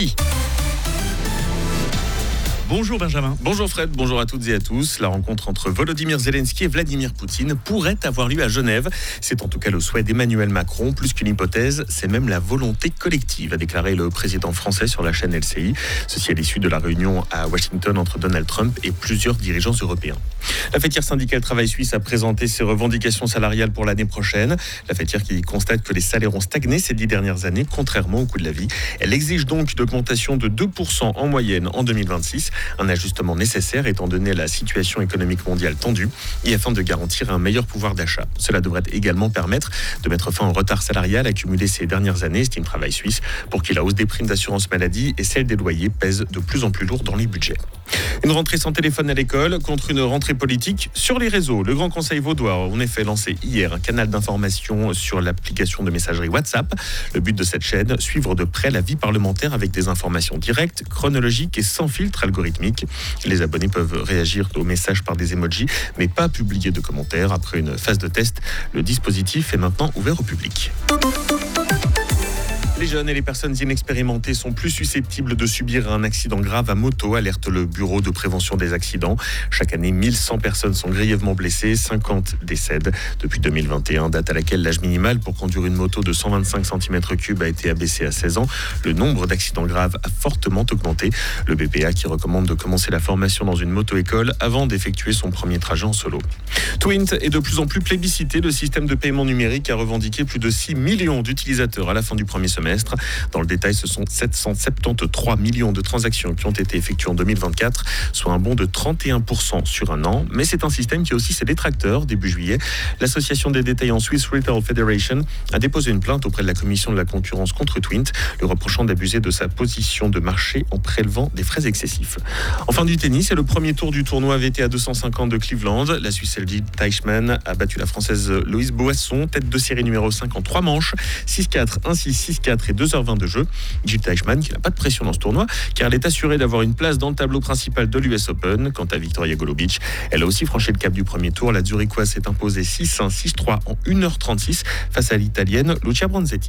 Bonjour Benjamin. Bonjour Fred, bonjour à toutes et à tous. La rencontre entre Volodymyr Zelensky et Vladimir Poutine pourrait avoir lieu à Genève. C'est en tout cas le souhait d'Emmanuel Macron. Plus qu'une hypothèse, c'est même la volonté collective, a déclaré le président français sur la chaîne LCI. Ceci à l'issue de la réunion à Washington entre Donald Trump et plusieurs dirigeants européens. La fêtière syndicale Travail Suisse a présenté ses revendications salariales pour l'année prochaine. La fêtière qui constate que les salaires ont stagné ces 10 dernières années, contrairement au coût de la vie. Elle exige donc une augmentation de 2% en moyenne en 2026. Un ajustement nécessaire étant donné la situation économique mondiale tendue et afin de garantir un meilleur pouvoir d'achat. Cela devrait également permettre de mettre fin au retard salarial accumulé ces dernières années, estime Travail Suisse, pour qui la hausse des primes d'assurance maladie et celle des loyers pèsent de plus en plus lourd dans les budgets. Une rentrée sans téléphone à l'école contre une rentrée politique sur les réseaux. Le Grand Conseil vaudois a en effet lancé hier un canal d'information sur l'application de messagerie WhatsApp. Le but de cette chaîne, suivre de près la vie parlementaire avec des informations directes, chronologiques et sans filtre algorithmique. Les abonnés peuvent réagir aux messages par des emojis, mais pas publier de commentaires. Après une phase de test, le dispositif est maintenant ouvert au public. Les jeunes et les personnes inexpérimentées sont plus susceptibles de subir un accident grave à moto, alerte le Bureau de prévention des accidents. Chaque année, 1100 personnes sont grièvement blessées, 50 décèdent. Depuis 2021, date à laquelle l'âge minimal pour conduire une moto de 125 cm3 a été abaissé à 16 ans, le nombre d'accidents graves a fortement augmenté. Le BPA qui recommande de commencer la formation dans une moto-école avant d'effectuer son premier trajet en solo. Twint est de plus en plus plébiscité. Le système de paiement numérique a revendiqué plus de 6 millions d'utilisateurs à la fin du premier semestre. Dans le détail, ce sont 773 millions de transactions qui ont été effectuées en 2024, soit un bond de 31% sur un an. Mais c'est un système qui a aussi ses détracteurs. Début juillet, l'association des détaillants Swiss Retail Federation a déposé une plainte auprès de la commission de la concurrence contre Twint, lui reprochant d'abuser de sa position de marché en prélevant des frais excessifs. Enfin du tennis, c'est le premier tour du tournoi VTA 250 de Cleveland. La Suisse Jil Teichmann a battu la Française Loïse Boasson, tête de série numéro 5 en 3 manches, 6-4, 1-6, 6-4 et 2h20 de jeu. Jil Teichmann qui n'a pas de pression dans ce tournoi car elle est assurée d'avoir une place dans le tableau principal de l'US Open. Quant à Victoria Golubic, elle a aussi franchi le cap du premier tour. La Zurichoise s'est imposée 6-1, 6-3 en 1h36 face à l'Italienne Lucia Bronzetti.